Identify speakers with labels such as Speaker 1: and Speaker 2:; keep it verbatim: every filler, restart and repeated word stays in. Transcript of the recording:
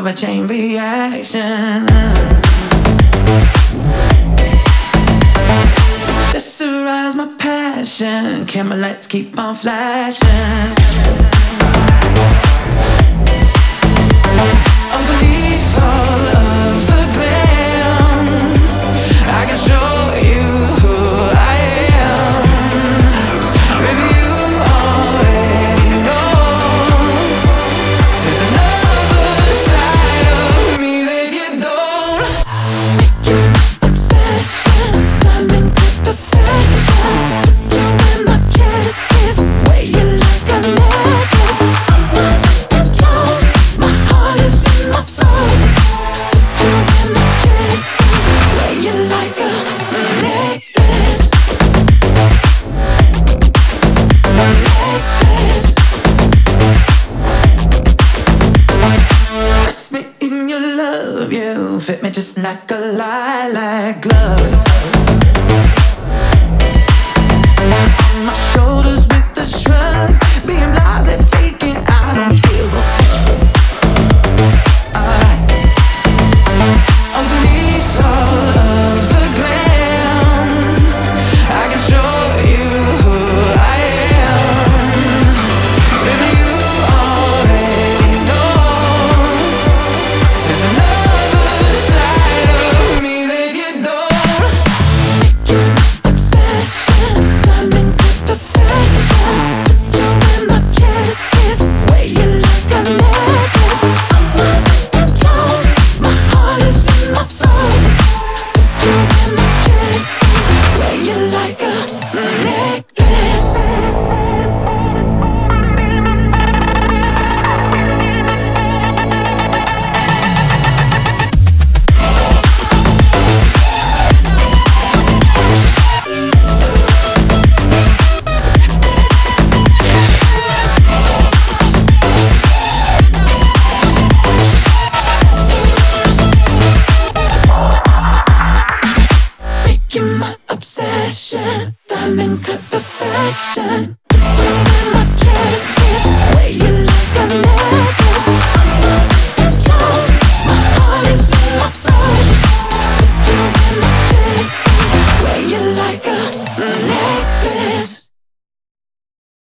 Speaker 1: a chain reaction. Accessorize my passion, camera lights keep on flashing. Underneath all of the glam, I can show you who I am. Maybe you already know there's another side of me that you don't. You're my obsession, diamond with perfection. Put you in my chest, kiss, wear you like a necklace. I'm not in control, my heart is in my soul. Put you in my chest, kiss, wear you like a necklace. Necklace. Press me in your love, you fit me just like a lilac glove.